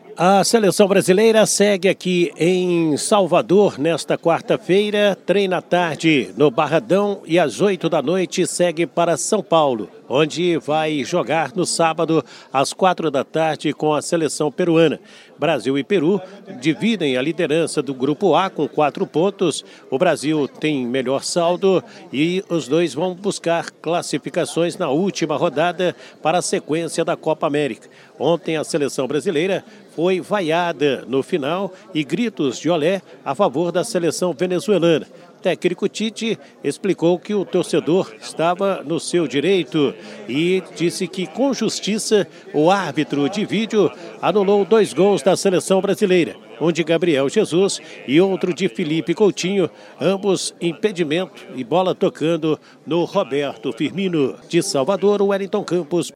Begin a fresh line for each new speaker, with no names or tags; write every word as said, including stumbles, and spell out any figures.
A seleção brasileira segue aqui em Salvador nesta quarta-feira, treina à tarde no Barradão e às oito da noite segue para São Paulo, onde vai jogar no sábado às quatro da tarde com a seleção peruana. Brasil e Peru dividem a liderança do Grupo A com quatro pontos. O Brasil tem melhor saldo e os dois vão buscar classificações na última rodada para a sequência da Copa América. Ontem a seleção brasileira foi vaiada no final e gritos de olé a favor da seleção venezuelana. O técnico Tite explicou que o torcedor estava no seu direito e disse que, com justiça, o árbitro de vídeo anulou dois gols da seleção brasileira, um de Gabriel Jesus e outro de Felipe Coutinho, ambos impedimento e bola tocando no Roberto Firmino. De Salvador, Wellington Campos.